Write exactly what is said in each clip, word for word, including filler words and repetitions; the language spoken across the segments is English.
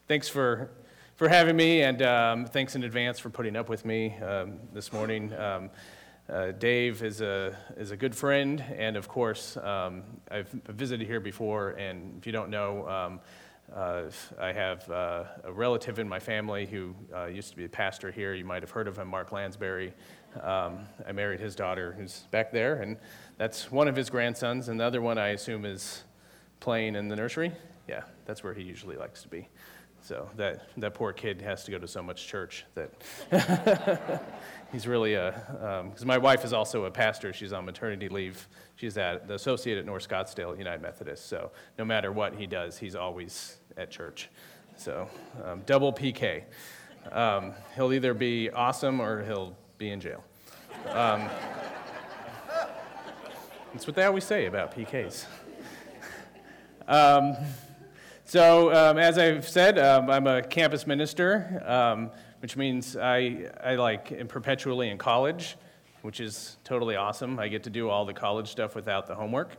thanks for for having me, and um, thanks in advance for putting up with me um, this morning. Um, uh, Dave is a is a good friend, and of course, um, I've visited here before. And if you don't know, um, uh, I have uh, a relative in my family who uh, used to be a pastor here. You might have heard of him, Mark Lansbury. Um, I married his daughter, who's back there, and that's one of his grandsons. And the other one, I assume, is playing in the nursery. Yeah, that's where he usually likes to be. So that that poor kid has to go to so much church that he's really a, because um, my wife is also a pastor. She's on maternity leave. She's at the associate at North Scottsdale United Methodist. So no matter what he does, he's always at church. So um, double P K. Um, he'll either be awesome or he'll be in jail. Um, that's what they always say about P Ks. Um, So, um, as I've said, um, I'm a campus minister, um, which means I, I like am perpetually in college, which is totally awesome. I get to do all the college stuff without the homework.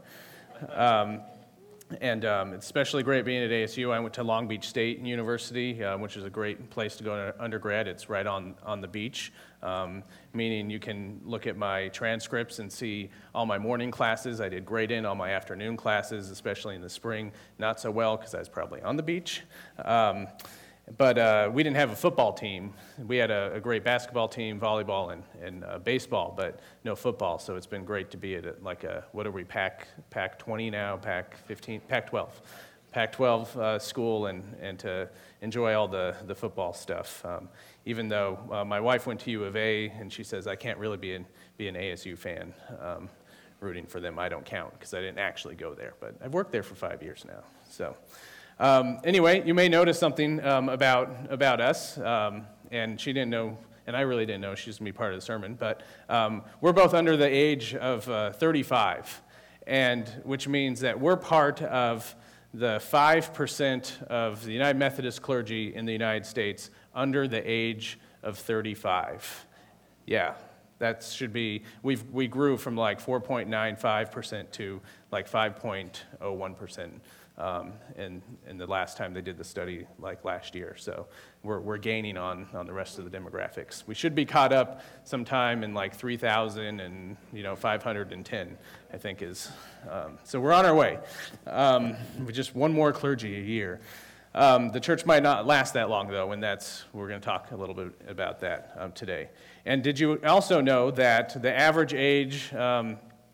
Um, and um, it's especially great being at A S U. I went to Long Beach State University, uh, which is a great place to go to undergrad. It's right on, on the beach, um, meaning you can look at my transcripts and see all my morning classes. I did great in all my afternoon classes, especially in the spring. Not so well because I was probably on the beach. Um, but uh, we didn't have a football team. We had a, a great basketball team, volleyball, and, and uh, baseball, but no football. So it's been great to be at a, like a, what are we, Pac, Pac twenty now, Pac fifteen, Pac twelve. Pac twelve uh, school and, and to enjoy all the, the football stuff. Um, even though uh, my wife went to U of A, and she says I can't really be an, be an A S U fan. Um, rooting for them, I don't count because I didn't actually go there. But I've worked there for five years now. So um, anyway, you may notice something um, about, about us, um, and she didn't know, and I really didn't know she was going to be part of the sermon, but um, we're both under the age of uh, thirty-five, and which means that we're part of the five percent of the United Methodist clergy in the United States under the age of thirty-five. Yeah, that should be, we've, we grew from like four point nine five percent to like five point oh one percent um, in, in the last time they did the study, like last year. So we're, we're gaining on, on the rest of the demographics. We should be caught up sometime in like three thousand and, you know, five hundred ten, I think is, um, so we're on our way. Um, with just one more clergy a year. Um, the church might not last that long, though, and that's, we're going to talk a little bit about that um, today. And did you also know that the average age um,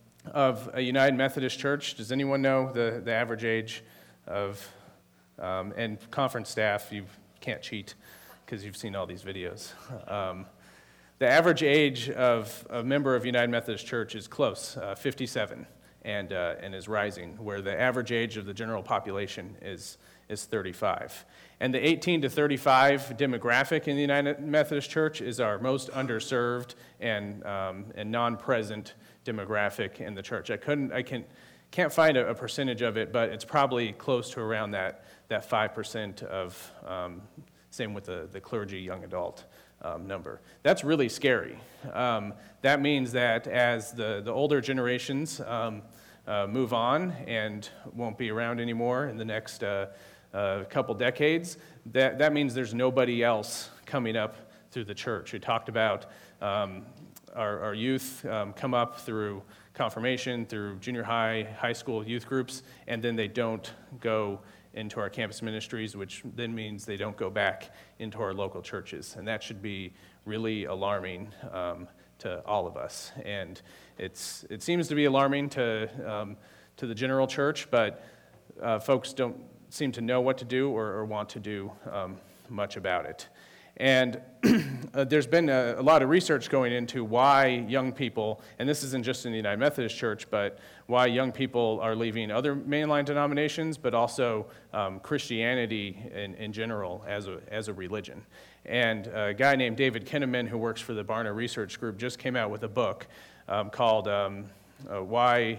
of a United Methodist church, does anyone know the, the average age of, um, and conference staff, you can't cheat because you've seen all these videos. Um, the average age of a member of United Methodist Church is close, uh, fifty-seven, and uh, and is rising, where the average age of the general population is is thirty-five. And the eighteen to thirty-five demographic in the United Methodist Church is our most underserved and um, and non-present demographic in the church. I couldn't, I can, can't find a, a percentage of it, but it's probably close to around that that five percent of, um, same with the, the clergy young adult um, number. That's really scary. Um, that means that as the, the older generations um, uh, move on and won't be around anymore in the next uh, uh, couple decades, that, that means there's nobody else coming up through the church. We talked about um, our, our youth um, come up through confirmation, through junior high, high school youth groups, and then they don't go into our campus ministries, which then means they don't go back into our local churches. And that should be really alarming um, to all of us. And it's it seems to be alarming to um, to the general church, but uh, folks don't seem to know what to do or, or want to do um, much about it. And uh, there's been a, a lot of research going into why young people, and this isn't just in the United Methodist Church, but why young people are leaving other mainline denominations, but also um, Christianity in, in general as a, as a religion. And a guy named David Kinnaman, who works for the Barna Research Group, just came out with a book um, called um, uh, Why...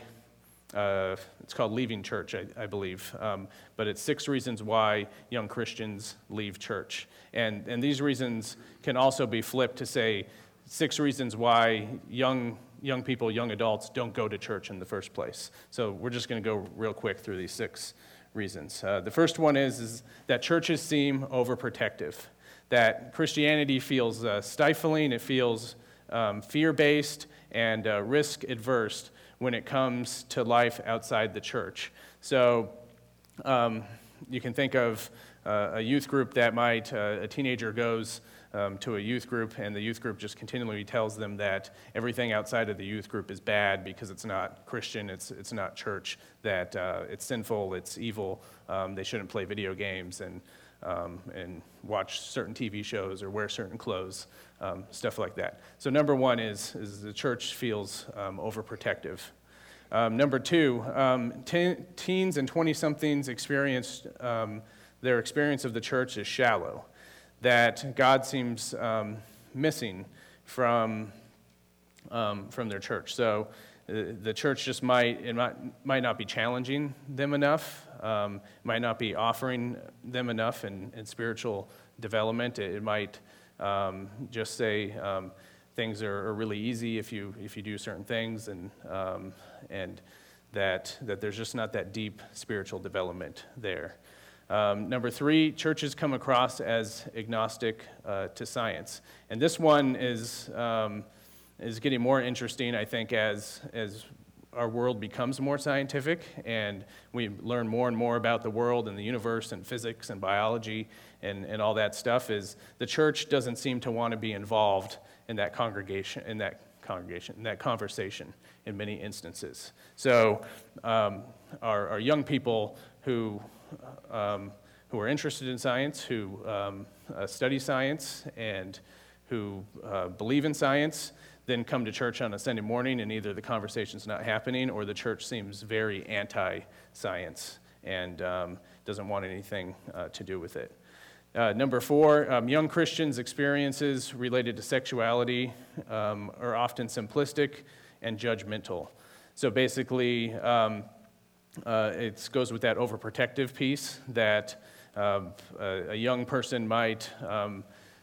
Uh, it's called Leaving Church, I, I believe, um, but it's six reasons why young Christians leave church. And, and these reasons can also be flipped to say six reasons why young young people, young adults, don't go to church in the first place. So we're just going to go real quick through these six reasons. Uh, the first one is, is that churches seem overprotective, that Christianity feels uh, stifling, it feels um, fear-based and uh, risk-adverse when it comes to life outside the church. So um, you can think of uh, a youth group that might, uh, a teenager goes um, to a youth group, and the youth group just continually tells them that everything outside of the youth group is bad because it's not Christian, it's it's not church, that uh, it's sinful, it's evil, um, they shouldn't play video games and um, and watch certain T V shows or wear certain clothes, um, stuff like that. So number one is, is the church feels um, overprotective. Um, number two, um, te- teens and twenty-somethings experienced, um, their experience of the church is shallow, that God seems um, missing from, um, from their church. So uh, the church just might, it might, might not be challenging them enough, um, might not be offering them enough in, in spiritual development. It, it might um, just say, um, things are, are really easy if you if you do certain things, and um, and that that there's just not that deep spiritual development there. Um, number three, churches come across as agnostic uh, to science, and this one is um, is getting more interesting, I think, as as our world becomes more scientific and we learn more and more about the world and the universe and physics and biology and, and all that stuff. Is the church doesn't seem to want to be involved in that congregation, in that congregation, in that conversation in many instances. So um, our, our young people who um, who are interested in science, who um, uh, study science, and who uh, believe in science, then come to church on a Sunday morning, and either the conversation's not happening or the church seems very anti-science and um, doesn't want anything uh, to do with it. Uh, number four, um, young Christians' experiences related to sexuality um, are often simplistic and judgmental. So basically, um, uh, it goes with that overprotective piece that um, a, a young person might um,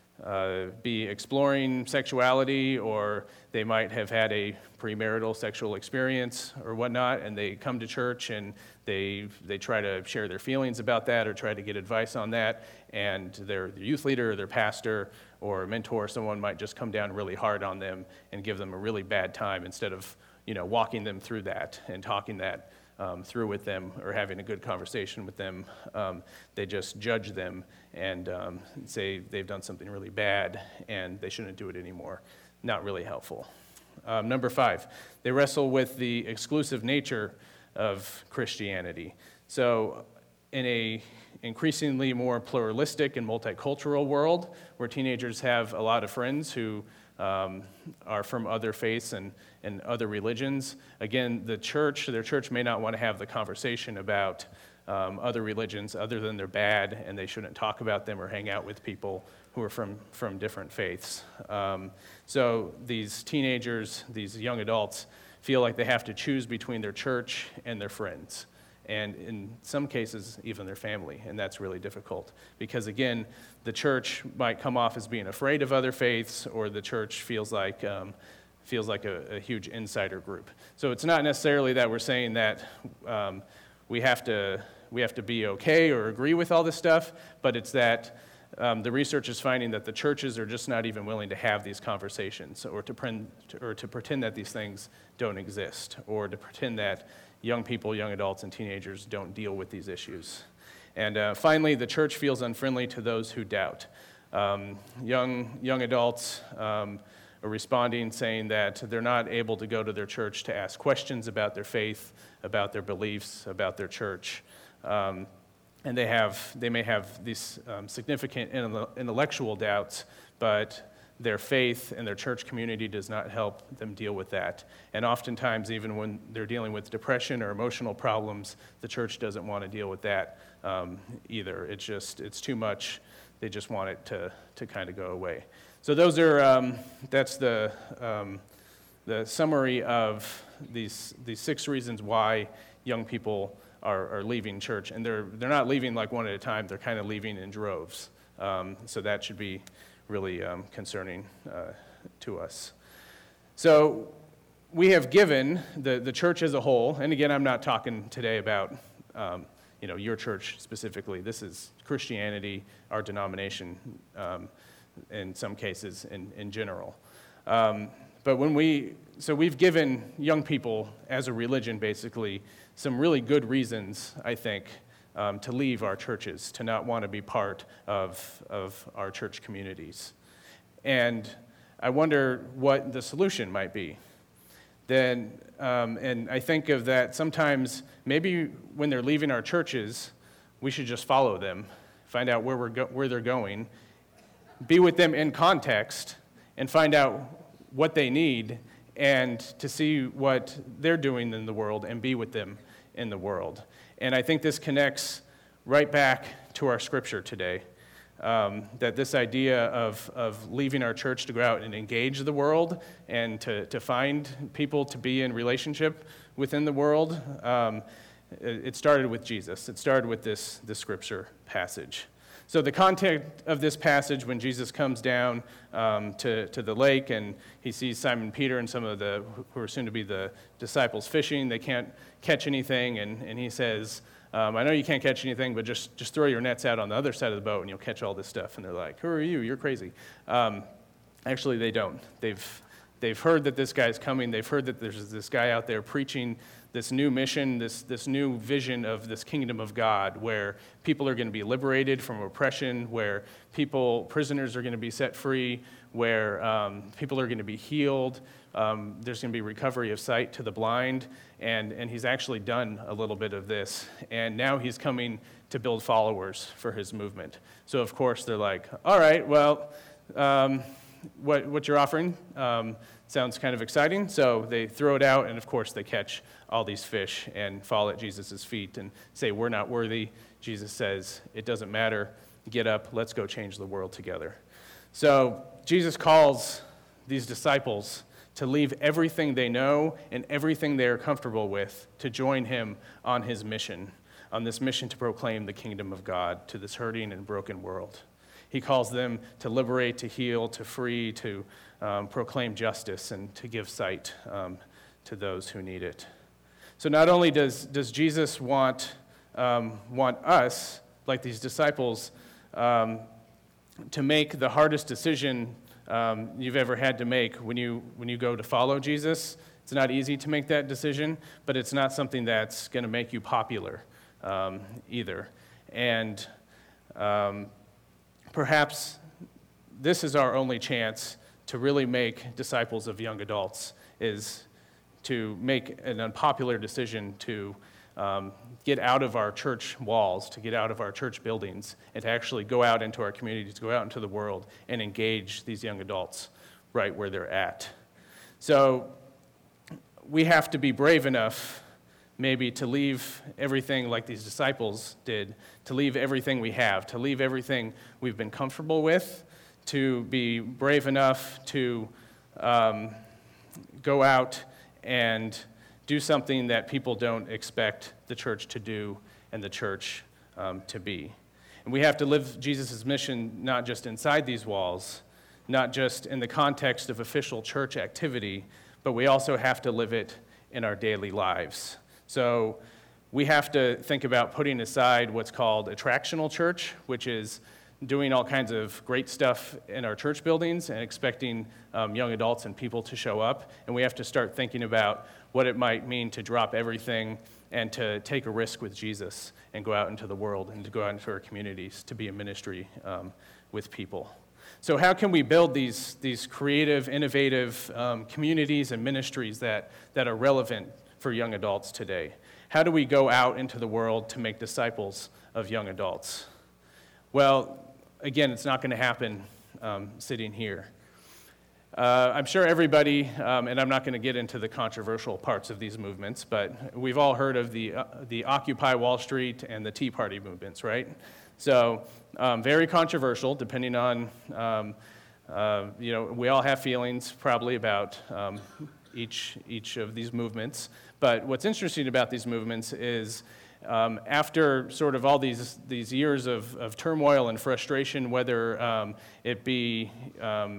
uh, be exploring sexuality, or they might have had a premarital sexual experience or whatnot, and they come to church and they they try to share their feelings about that or try to get advice on that, and their, their youth leader or their pastor or mentor, someone might just come down really hard on them and give them a really bad time instead of, you know, walking them through that and talking that Um, through with them or having a good conversation with them. Um, they just judge them and um, say they've done something really bad and they shouldn't do it anymore. Not really helpful. Um, number five, they wrestle with the exclusive nature of Christianity. So in a increasingly more pluralistic and multicultural world where teenagers have a lot of friends who Um, are from other faiths and, and other religions. Again, the church, their church may not want to have the conversation about um, other religions other than they're bad and they shouldn't talk about them or hang out with people who are from, from different faiths. Um, so these teenagers, these young adults, feel like they have to choose between their church and their friends, and in some cases, even their family, and that's really difficult. Because again, the church might come off as being afraid of other faiths, or the church feels like um, feels like a, a huge insider group. So it's not necessarily that we're saying that um, we have to we have to be okay or agree with all this stuff, but it's that um, the research is finding that the churches are just not even willing to have these conversations, or to, pre- or to pretend that these things don't exist, or to pretend that young people, young adults, and teenagers don't deal with these issues. And uh, finally, the church feels unfriendly to those who doubt. Um, young, young adults um, are responding, saying that they're not able to go to their church to ask questions about their faith, about their beliefs, about their church. Um, and they have, they may have these um, significant intellectual doubts, but their faith and their church community does not help them deal with that. And oftentimes, even when they're dealing with depression or emotional problems, the church doesn't want to deal with that um, either. It's just, it's too much. They just want it to, to kind of go away. So those are, um, that's the, um, the summary of these, these six reasons why young people are, are leaving church. And they're, they're not leaving like one at a time, they're kind of leaving in droves. Um, so that should be really um, concerning uh, to us. So we have given the, the church as a whole, and again, I'm not talking today about um, you know, your church specifically. This is Christianity, our denomination, um, in some cases, in, in general. Um, but when we, so we've given young people as a religion, basically, some really good reasons, I think, um, to leave our churches, to not want to be part of, of our church communities. And I wonder what the solution might be. Then, um, and I think of that sometimes, maybe when they're leaving our churches, we should just follow them, find out where we're go- where they're going, be with them in context, and find out what they need, and to see what they're doing in the world, and be with them in the world. And I think this connects right back to our scripture today. Um, that this idea of, of leaving our church to go out and engage the world and to, to find people to be in relationship within the world, um, it, it started with Jesus. It started with this, this scripture passage. So the context of this passage, when Jesus comes down um, to, to the lake and he sees Simon Peter and some of the, who are soon to be the disciples fishing, they can't catch anything, and, and he says, Um, I know you can't catch anything, but just, just throw your nets out on the other side of the boat and you'll catch all this stuff. And they're like, who are you? You're crazy. Um, actually, they don't. They've, they've heard that this guy's coming. They've heard that there's this guy out there preaching this new mission, this, this new vision of this kingdom of God, where people are going to be liberated from oppression, where people, prisoners are going to be set free, where um, people are going to be healed. Um, there's going to be recovery of sight to the blind, and, and he's actually done a little bit of this. And now he's coming to build followers for his movement. So, of course, they're like, all right, well, um, what, what you're offering um, sounds kind of exciting. So they throw it out, and, of course, they catch all these fish and fall at Jesus' feet and say, we're not worthy. Jesus says, it doesn't matter. Get up. Let's go change the world together. So Jesus calls these disciples to leave everything they know and everything they are comfortable with to join him on his mission, on this mission to proclaim the kingdom of God to this hurting and broken world. He calls them to liberate, to heal, to free, to um, proclaim justice, and to give sight um, to those who need it. So not only does, does Jesus want, um, want us, like these disciples, um, to make the hardest decision Um, you've ever had to make when you when you go to follow Jesus. It's not easy to make that decision, but it's not something that's going to make you popular um, either. And um, perhaps this is our only chance to really make disciples of young adults, is to make an unpopular decision to um, get out of our church walls, to get out of our church buildings, and to actually go out into our communities, to go out into the world and engage these young adults right where they're at. So we have to be brave enough maybe to leave everything like these disciples did, to leave everything we have, to leave everything we've been comfortable with, to be brave enough to um, go out and do something that people don't expect the church to do and the church um, to be. And we have to live Jesus' mission not just inside these walls, not just in the context of official church activity, but we also have to live it in our daily lives. So we have to think about putting aside what's called attractional church, which is doing all kinds of great stuff in our church buildings and expecting um, young adults and people to show up. And we have to start thinking about what it might mean to drop everything and to take a risk with Jesus and go out into the world and to go out into our communities to be in ministry um, with people. So how can we build these, these creative, innovative um, communities and ministries that, that are relevant for young adults today? How do we go out into the world to make disciples of young adults? Well, again, it's not going to happen um, sitting here. Uh, I'm sure everybody, um, and I'm not going to get into the controversial parts of these movements, but we've all heard of the uh, the Occupy Wall Street and the Tea Party movements, right? So um, very controversial, depending on, um, uh, you know, we all have feelings probably about um, each each of these movements. But what's interesting about these movements is Um, after sort of all these these years of, of turmoil and frustration, whether um, it be um,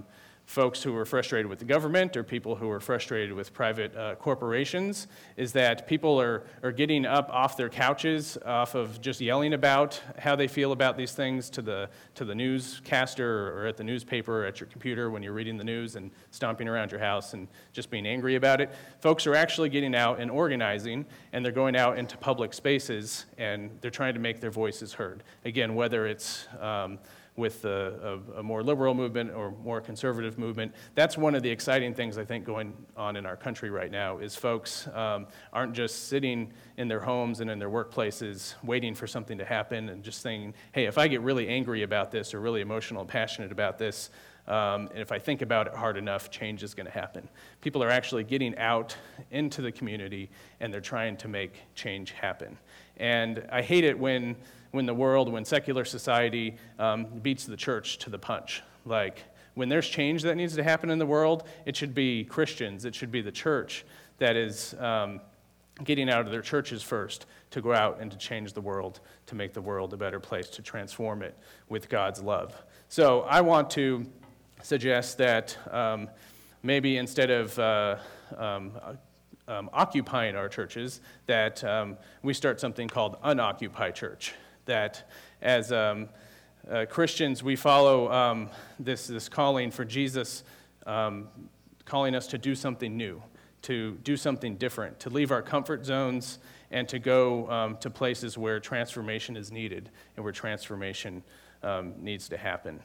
folks who are frustrated with the government or people who are frustrated with private uh, corporations, is that people are, are getting up off their couches, off of just yelling about how they feel about these things to the to the newscaster or at the newspaper or at your computer when you're reading the news and stomping around your house and just being angry about it. Folks are actually getting out and organizing, and they're going out into public spaces, and they're trying to make their voices heard. Again, whether it's um, with a, a, a more liberal movement or more conservative movement. That's one of the exciting things I think going on in our country right now is folks um, aren't just sitting in their homes and in their workplaces waiting for something to happen and just saying, hey, if I get really angry about this or really emotional and passionate about this, um, and if I think about it hard enough, change is going to happen. People are actually getting out into the community and they're trying to make change happen. And I hate it when when the world, when secular society um, beats the church to the punch. Like, when there's change that needs to happen in the world, it should be Christians, it should be the church that is um, getting out of their churches first to go out and to change the world, to make the world a better place, to transform it with God's love. So I want to suggest that um, maybe instead of uh, um, um, occupying our churches, that um, we start something called Unoccupy Church. That as um, uh, Christians, we follow um, this, this calling for Jesus, um, calling us to do something new, to do something different, to leave our comfort zones and to go um, to places where transformation is needed and where transformation um, needs to happen.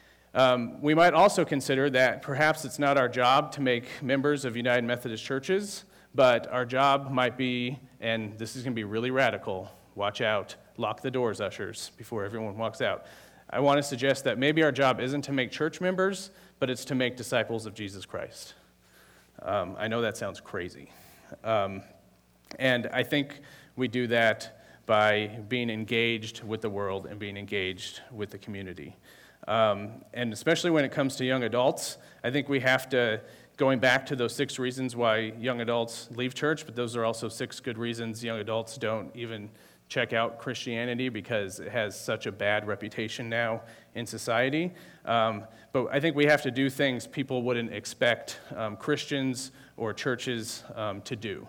Um, we might also consider that perhaps it's not our job to make members of United Methodist churches, but our job might be, and this is going to be really radical, watch out, lock the doors, ushers, before everyone walks out. I want to suggest that maybe our job isn't to make church members, but it's to make disciples of Jesus Christ. Um, I know that sounds crazy. Um, and I think we do that by being engaged with the world and being engaged with the community. Um, and especially when it comes to young adults, I think we have to, going back to those six reasons why young adults leave church, but those are also six good reasons young adults don't even check out Christianity because it has such a bad reputation now in society. Um, but I think we have to do things people wouldn't expect um, Christians or churches um, to do.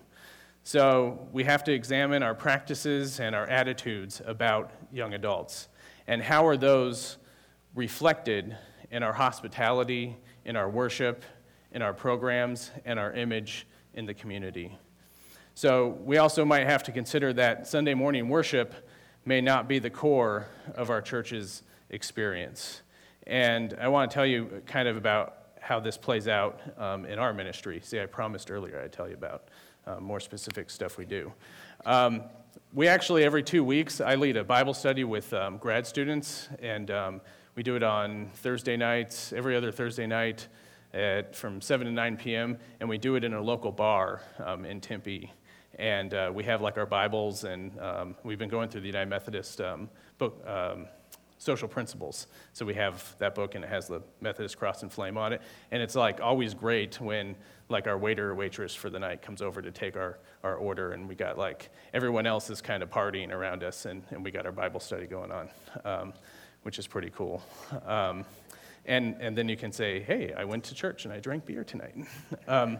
So we have to examine our practices and our attitudes about young adults. And how are those reflected in our hospitality, in our worship, in our programs, and our image in the community? So we also might have to consider that Sunday morning worship may not be the core of our church's experience. And I want to tell you kind of about how this plays out um, in our ministry. See, I promised earlier I'd tell you about uh, more specific stuff we do. Um, we actually, every two weeks, I lead a Bible study with um, grad students, and um, we do it on Thursday nights, every other Thursday night at, from seven to nine p.m., and we do it in a local bar um, in Tempe. And uh, we have like our Bibles, and um, we've been going through the United Methodist um, book, um, Social Principles. So we have that book, and it has the Methodist cross and flame on it. And it's like always great when like our waiter or waitress for the night comes over to take our, our order, and we got like everyone else is kind of partying around us, and, and we got our Bible study going on, um, which is pretty cool. Um, and and then you can say, hey, I went to church and I drank beer tonight. um,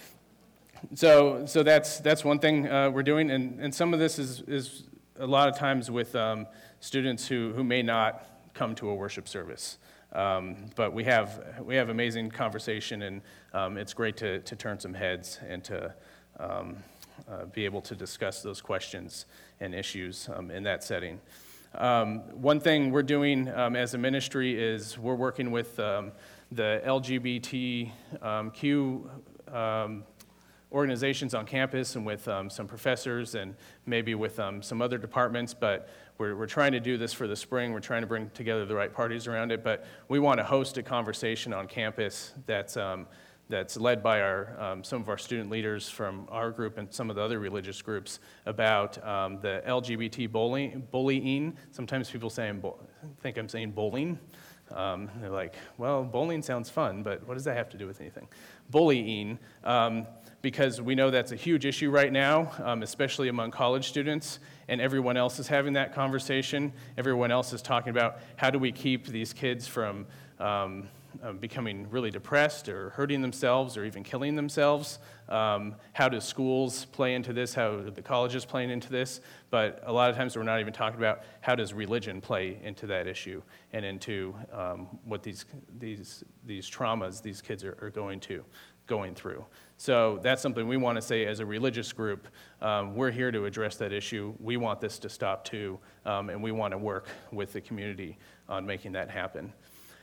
So, so that's that's one thing uh, we're doing, and, and some of this is is a lot of times with um, students who, who may not come to a worship service, um, but we have we have amazing conversation, and um, it's great to to turn some heads and to um, uh, be able to discuss those questions and issues um, in that setting. Um, one thing we're doing um, as a ministry is we're working with um, the L G B T Q. Um, organizations on campus and with um, some professors and maybe with um, some other departments, but we're, we're trying to do this for the spring. We're trying to bring together the right parties around it, but we want to host a conversation on campus that's um, that's led by our um, some of our student leaders from our group and some of the other religious groups about um, the L G B T bullying. bullying. Sometimes people say I'm bo- think I'm saying bowling. Um, they're like, well, bowling sounds fun, but what does that have to do with anything? Bullying. Um, because we know that's a huge issue right now, um, especially among college students, and everyone else is having that conversation. Everyone else is talking about how do we keep these kids from um, uh, becoming really depressed or hurting themselves or even killing themselves. Um, how do schools play into this? How do the colleges play into this? But a lot of times we're not even talking about how does religion play into that issue and into um, what these these these traumas these kids are, are going to going through. So that's something we want to say as a religious group. Um, we're here to address that issue. We want this to stop too, um, and we want to work with the community on making that happen.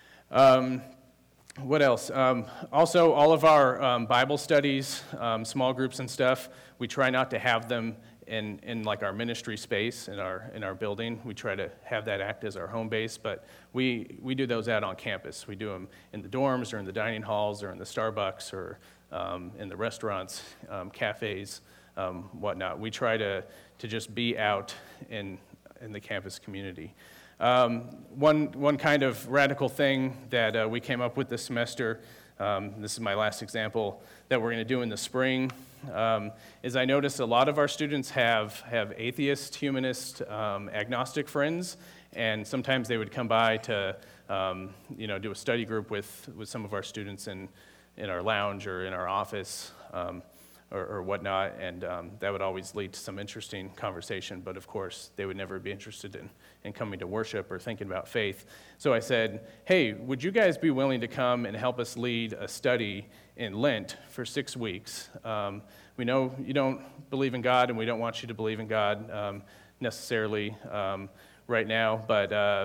Um, What else? Um, also, all of our um, Bible studies, um, small groups and stuff, we try not to have them in, in like our ministry space in our in our building. We try to have that act as our home base, but we, we do those out on campus. We do them in the dorms or in the dining halls or in the Starbucks or um, in the restaurants, um, cafes, um, whatnot. We try to, to just be out in in the campus community. Um, one one kind of radical thing that uh, we came up with this semester, um, this is my last example, that we're going to do in the spring, um, is I noticed a lot of our students have, have atheist, humanist, um, agnostic friends, and sometimes they would come by to um, you know, do a study group with, with some of our students in, in our lounge or in our office. Um, Or, or whatnot, and um, that would always lead to some interesting conversation, but of course, they would never be interested in, in coming to worship or thinking about faith. So I said, hey, would you guys be willing to come and help us lead a study in Lent for six weeks? Um, we know you don't believe in God, and we don't want you to believe in God um, necessarily um, right now, but uh,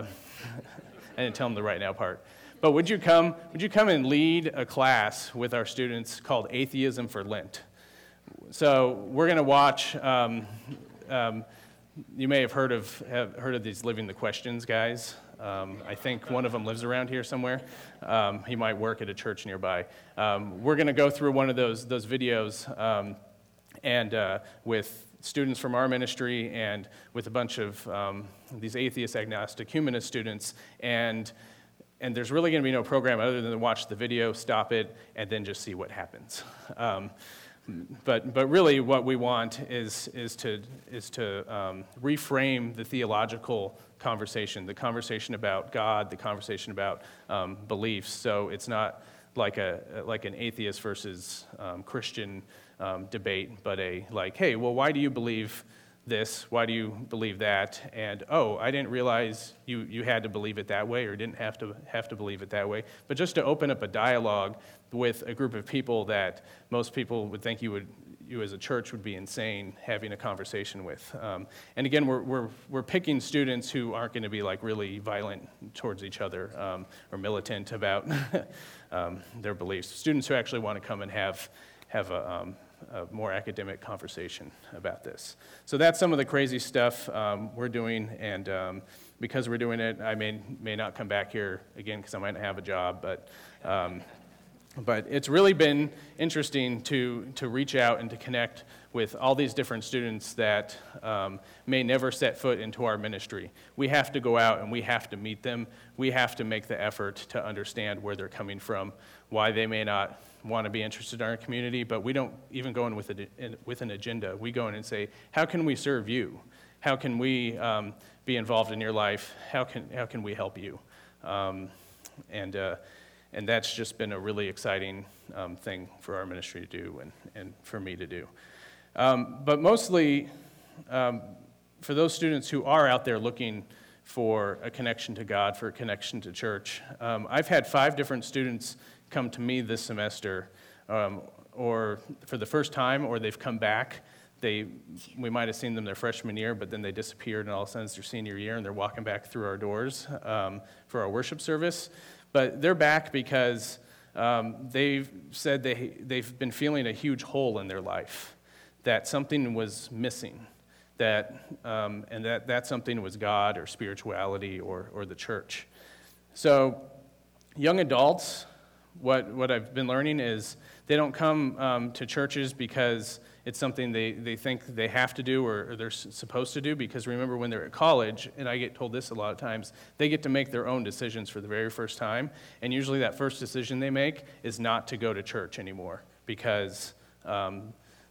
I didn't tell them the right now part. But would you come, would you come and lead a class with our students called Atheism for Lent? So we're going to watch, um, um, you may have heard of have heard of these Living the Questions guys. Um, I think one of them lives around here somewhere. Um, he might work at a church nearby. Um, we're going to go through one of those those videos um, and uh, with students from our ministry and with a bunch of um, these atheist, agnostic, humanist students. And and there's really going to be no program other than to watch the video, stop it, and then just see what happens. Um, But but really, what we want is is to is to um, reframe the theological conversation, the conversation about God, the conversation about um, beliefs. So it's not like a like an atheist versus um, Christian um, debate, but a like, hey, well, why do you believe this? Why do you believe that? And oh, I didn't realize you you had to believe it that way, or didn't have to have to believe it that way. But just to open up a dialogue with a group of people that most people would think you would, you as a church would be insane having a conversation with. Um, and again, we're we're we're picking students who aren't going to be like really violent towards each other um, or militant about um, their beliefs. Students who actually want to come and have have a, um, a more academic conversation about this. So that's some of the crazy stuff um, we're doing, and um, because we're doing it, I may may not come back here again because I might not have a job, but. Um, But it's really been interesting to, to reach out and to connect with all these different students that um, may never set foot into our ministry. We have to go out and we have to meet them. We have to make the effort to understand where they're coming from, why they may not want to be interested in our community, but we don't even go in with, a, in, with an agenda. We go in and say, how can we serve you? How can we um, be involved in your life? How can, how can we help you? Um, and uh, And that's just been a really exciting um, thing for our ministry to do and, and for me to do. Um, but mostly, um, for those students who are out there looking for a connection to God, for a connection to church, um, I've had five different students come to me this semester, um, or for the first time, or they've come back. They, we might have seen them their freshman year, but then they disappeared, and all of a sudden it's their senior year, and they're walking back through our doors um, for our worship service. But they're back because um, they've said they, they've been feeling a huge hole in their life, that something was missing, that um, and that, that something was God or spirituality or, or the church. So young adults, what, what I've been learning is they don't come um, to churches because it's something they, they think they have to do or, or they're supposed to do, because remember when they're at college, and I get told this a lot of times, they get to make their own decisions for the very first time, and usually that first decision they make is not to go to church anymore, because um,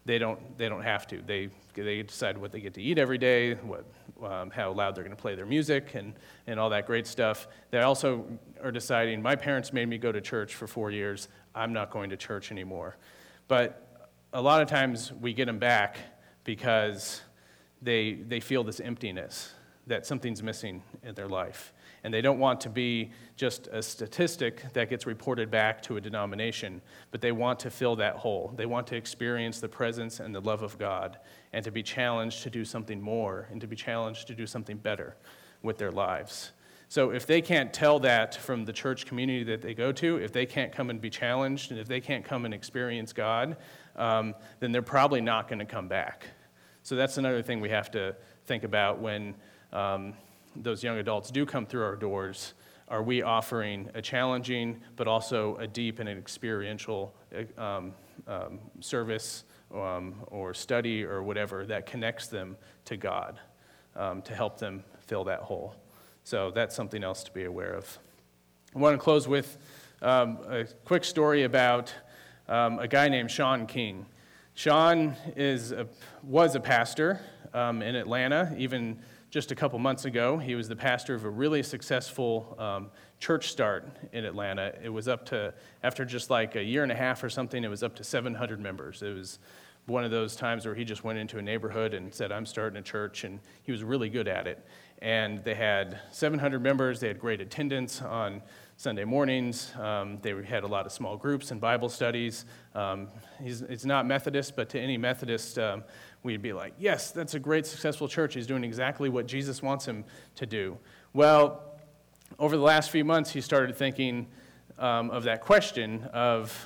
they don't they don't have to. They they decide what they get to eat every day, what um, how loud they're going to play their music, and and all that great stuff. They also are deciding, my parents made me go to church for four years. I'm not going to church anymore. But a lot of times we get them back because they they feel this emptiness, that something's missing in their life. And they don't want to be just a statistic that gets reported back to a denomination, but they want to fill that hole. They want to experience the presence and the love of God, and to be challenged to do something more, and to be challenged to do something better with their lives. So if they can't tell that from the church community that they go to, if they can't come and be challenged, and if they can't come and experience God, um, then they're probably not going to come back. So that's another thing we have to think about when um, those young adults do come through our doors. Are we offering a challenging but also a deep and an experiential um, um, service um, or study or whatever that connects them to God um, to help them fill that hole? So that's something else to be aware of. I want to close with um, a quick story about um, a guy named Sean King. Sean is a, was a pastor um, in Atlanta, even just a couple months ago. He was the pastor of a really successful um, church start in Atlanta. It was up to, after just like a year and a half or something, it was up to seven hundred members. It was one of those times where he just went into a neighborhood and said, I'm starting a church, and he was really good at it. And they had seven hundred members. They had great attendance on Sunday mornings. Um, they had a lot of small groups and Bible studies. Um, he's, it's not Methodist, but to any Methodist, um, we'd be like, yes, that's a great, successful church. He's doing exactly what Jesus wants him to do. Well, over the last few months, he started thinking um, of that question of,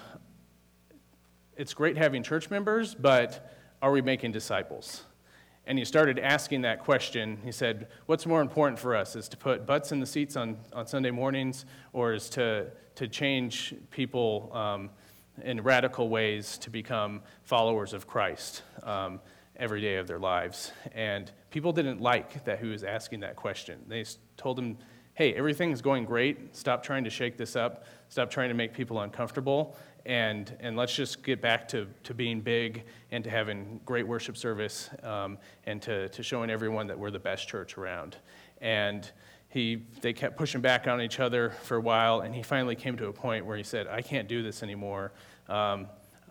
it's great having church members, but are we making disciples? And he started asking that question. He said, what's more important for us, is to put butts in the seats on, on Sunday mornings, or is to, to change people um, in radical ways to become followers of Christ um, every day of their lives? And people didn't like that he was asking that question. They told him, hey, everything's going great. Stop trying to shake this up. Stop trying to make people uncomfortable. And and let's just get back to, to being big and to having great worship service um, and to, to showing everyone that we're the best church around. And he they kept pushing back on each other for a while, and he finally came to a point where he said, I can't do this anymore. Um,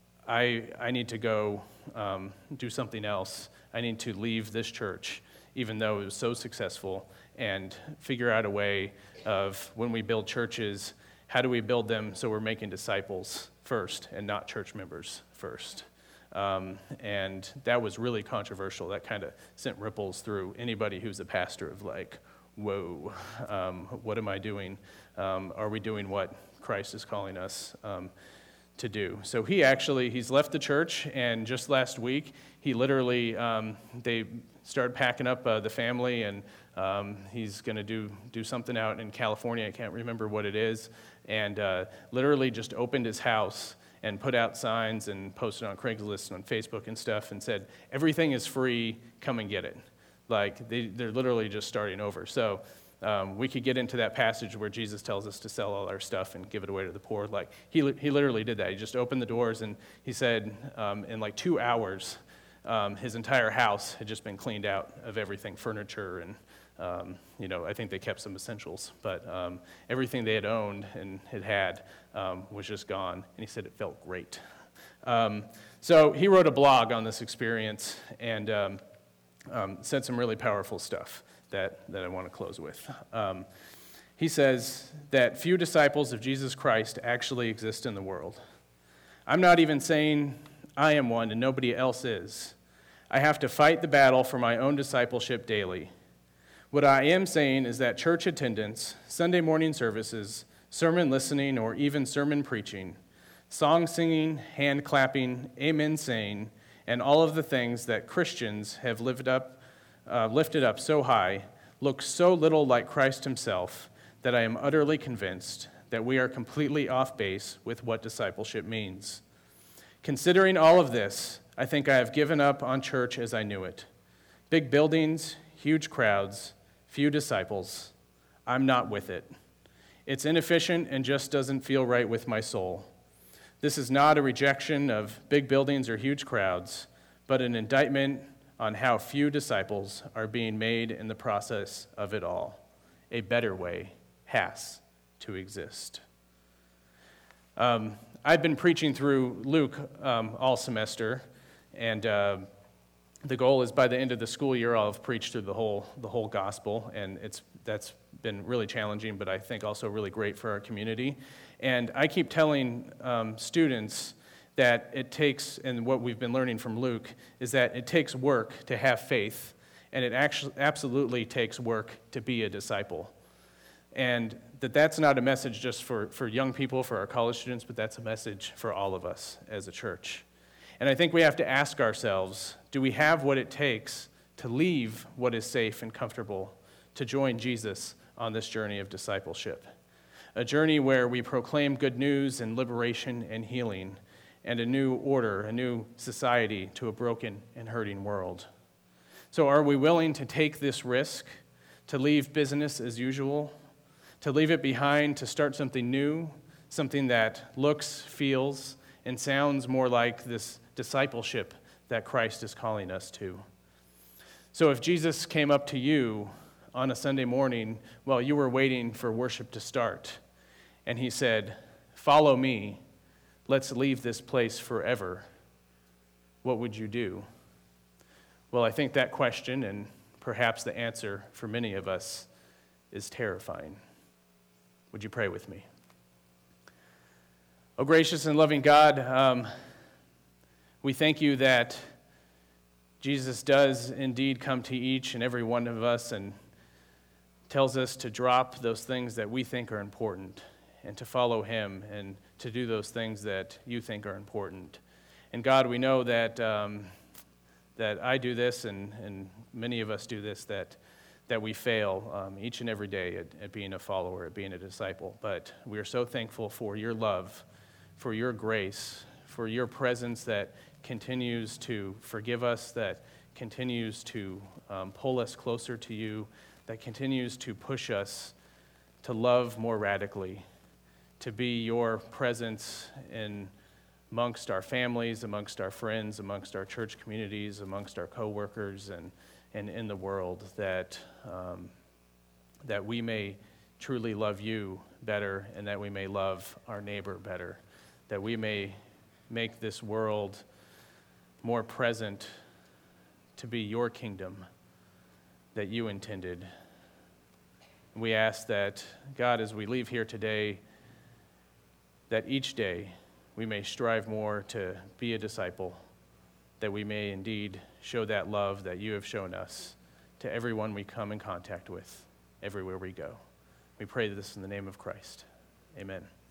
I I need to go um, do something else. I need to leave this church, even though it was so successful, and figure out a way of, when we build churches, how do we build them so we're making disciples first and not church members first? Um, and that was really controversial. That kind of sent ripples through anybody who's a pastor of like, whoa, um, what am I doing? Um, are we doing what Christ is calling us um, to do? So he actually, he's left the church, and just last week, he literally, um, they started packing up uh, the family, and um, he's going to do do something out in California. I can't remember what it is. And uh, literally just opened his house and put out signs and posted on Craigslist and on Facebook and stuff and said, everything is free, come and get it. Like, they, they're literally just starting over. So um, we could get into that passage where Jesus tells us to sell all our stuff and give it away to the poor. Like, he he literally did that. He just opened the doors, and he said um, in like two hours, um, his entire house had just been cleaned out of everything, furniture and Um, you know, I think they kept some essentials, but um, everything they had owned and had had um, was just gone, and he said it felt great. Um, so he wrote a blog on this experience and um, um, said some really powerful stuff that, that I want to close with. Um, he says that few disciples of Jesus Christ actually exist in the world. I'm not even saying I am one and nobody else is. I have to fight the battle for my own discipleship daily. What I am saying is that church attendance, Sunday morning services, sermon listening, or even sermon preaching, song singing, hand clapping, amen saying, and all of the things that Christians have lived up, uh, lifted up so high, look so little like Christ himself that I am utterly convinced that we are completely off base with what discipleship means. Considering all of this, I think I have given up on church as I knew it. Big buildings, huge crowds, few disciples. I'm not with it. It's inefficient and just doesn't feel right with my soul. This is not a rejection of big buildings or huge crowds. but an indictment on how few disciples are being made in the process of it all. A better way has to exist. Um, I've been preaching through Luke um, all semester, and uh, the goal is by the end of the school year I'll have preached through the whole the whole gospel, and it's that's been really challenging, but I think also really great for our community. And I keep telling um, students that it takes, and what we've been learning from Luke, is that it takes work to have faith, and it actually absolutely takes work to be a disciple. And that that's not a message just for, for young people, for our college students, but that's a message for all of us as a church. And I think we have to ask ourselves, do we have what it takes to leave what is safe and comfortable to join Jesus on this journey of discipleship? A journey where we proclaim good news and liberation and healing and a new order, a new society to a broken and hurting world. So are we willing to take this risk, to leave business as usual, to leave it behind, to start something new, something that looks, feels, and sounds more like this discipleship that Christ is calling us to? So if Jesus came up to you on a Sunday morning while you were waiting for worship to start, and he said, "Follow me, let's leave this place forever," what would you do? Well, I think that question, and perhaps the answer for many of us, is terrifying. Would you pray with me? Oh, gracious and loving God, um, we thank you that Jesus does indeed come to each and every one of us and tells us to drop those things that we think are important and to follow him and to do those things that you think are important. And God, we know that um, that I do this and, and many of us do this, that that we fail um, each and every day at, at being a follower, at being a disciple. But we are so thankful for your love, for your grace, for your presence that continues to forgive us, that continues to um, pull us closer to you, that continues to push us to love more radically, to be your presence in amongst our families, amongst our friends, amongst our church communities, amongst our coworkers, and and in the world, that um, that we may truly love you better, and that we may love our neighbor better, that we may make this world more present to be your kingdom that you intended. We ask that, God, as we leave here today, that each day we may strive more to be a disciple, that we may indeed show that love that you have shown us to everyone we come in contact with, everywhere we go. We pray this in the name of Christ. Amen.